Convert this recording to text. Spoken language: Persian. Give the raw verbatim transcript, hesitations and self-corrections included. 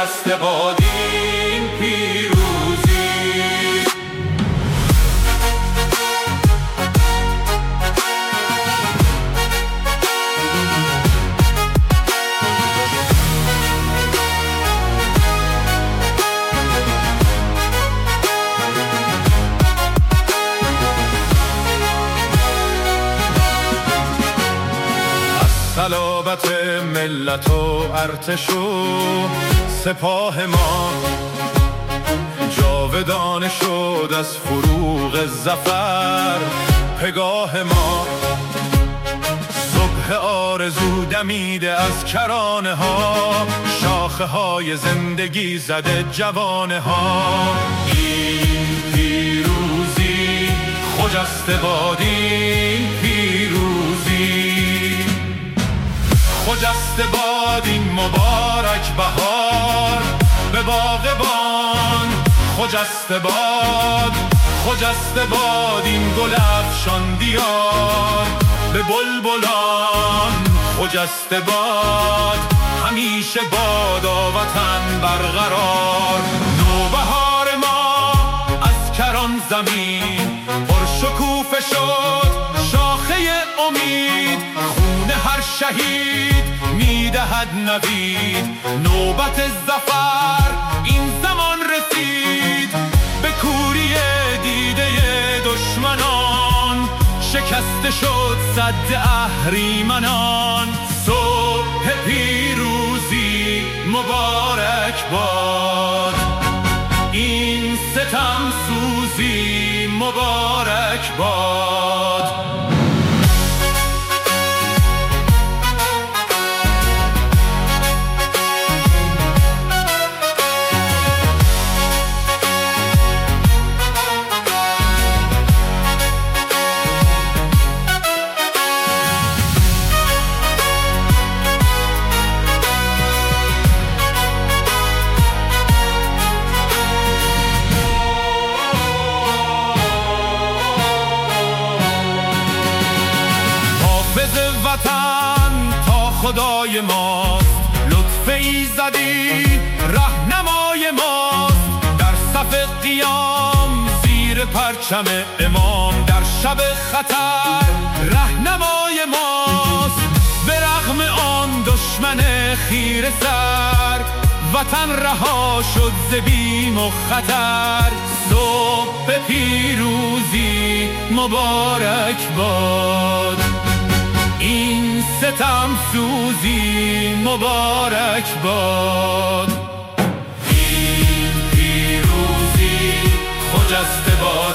خجسته باد این پیروزی. صلابت ملت و ارتش و سپاه ما جاودانه شد از فروغ ظفر پگاه ما. صبح آرزو دمیده از کرانه ها، شاخه های زندگی زده جوانه ها. این پیروزی خجسته باد این پیروزی، خجسته باد این مبارک بهار به باغبان. خجسته باد خجسته باد این گل افشان دیار به بلبلان. خجسته باد همیشه بادا وطن برقرار. نوبهار ما از کران زمین پرشکوفه شد، شاخه امید خون هر شهید میدهد نوید. نوبت ظفر این زمان رسید، به کوری دیده دشمنان شکسته شد سد اهریمنان. صبح پیروزی مبارک باد این ستم سوزی مبارک باد. وطن تا خدای ماست، لطف ایزدی رهنمای ماست. در صف قیام زیر پرچم امام، در شب خطر رهنمای ماست. به رغم آن دشمن خیره سر، وطن رها شد ز بیم و خطر. صبح پیروزی مبارک باد این ستم سوزی مبارک باد. این پیروزی خجسته باد